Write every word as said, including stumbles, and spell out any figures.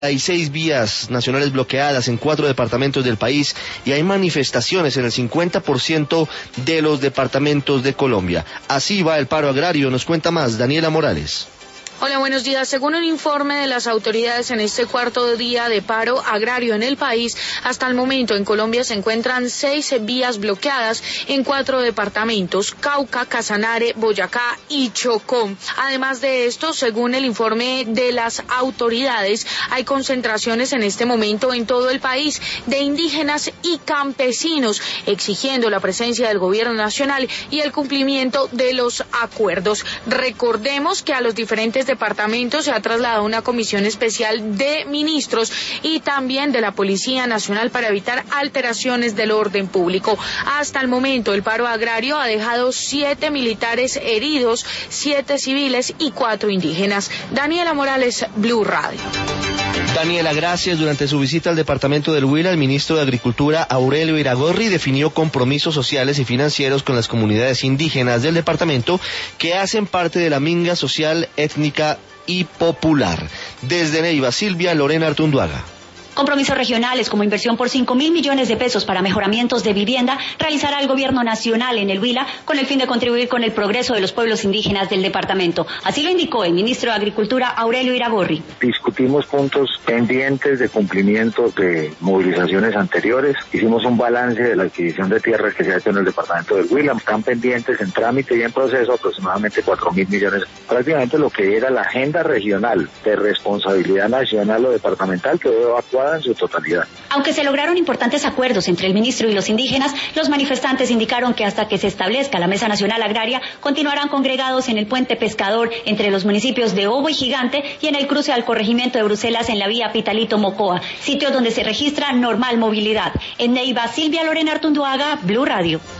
Hay seis vías nacionales bloqueadas en cuatro departamentos del país y hay manifestaciones en el cincuenta por ciento de los departamentos de Colombia. Así va el paro agrario. Nos cuenta más Daniela Morales. Hola, buenos días. Según un informe de las autoridades en este cuarto día de paro agrario en el país, hasta el momento en Colombia se encuentran seis vías bloqueadas en cuatro departamentos: Cauca, Casanare, Boyacá y Chocó. Además de esto, según el informe de las autoridades, hay concentraciones en este momento en todo el país de indígenas y campesinos, exigiendo la presencia del gobierno nacional y el cumplimiento de los acuerdos. Recordemos que a los diferentes departamentos se ha trasladado una comisión especial de ministros y también de la Policía Nacional para evitar alteraciones del orden público. Hasta el momento, el paro agrario ha dejado siete militares heridos, siete civiles y cuatro indígenas. Daniela Morales, Blue Radio. Daniela, gracias. Durante su visita al departamento del Huila, el ministro de Agricultura, Aurelio Iragorri, definió compromisos sociales y financieros con las comunidades indígenas del departamento que hacen parte de la minga social, étnica y popular. Desde Neiva, Silvia Lorena Artunduaga. Compromisos regionales como inversión por cinco mil millones de pesos para mejoramientos de vivienda realizará el gobierno nacional en el Huila con el fin de contribuir con el progreso de los pueblos indígenas del departamento. Así lo indicó el ministro de Agricultura, Aurelio Iragorri. Discutimos puntos pendientes de cumplimiento de movilizaciones anteriores. Hicimos un balance de la adquisición de tierras que se ha hecho en el departamento del Huila. Están pendientes en trámite y en proceso aproximadamente cuatro mil millones. Prácticamente lo que era la agenda regional de responsabilidad nacional o departamental quedó evacuada en su totalidad. Aunque se lograron importantes acuerdos entre el ministro y los indígenas, los manifestantes indicaron que hasta que se establezca la Mesa Nacional Agraria continuarán congregados en el puente pescador entre los municipios de Obo y Gigante y en el cruce al corregimiento de Bruselas en la vía Pitalito-Mocoa, sitios donde se registra normal movilidad. En Neiva, Silvia Lorena Artunduaga, Blue Radio.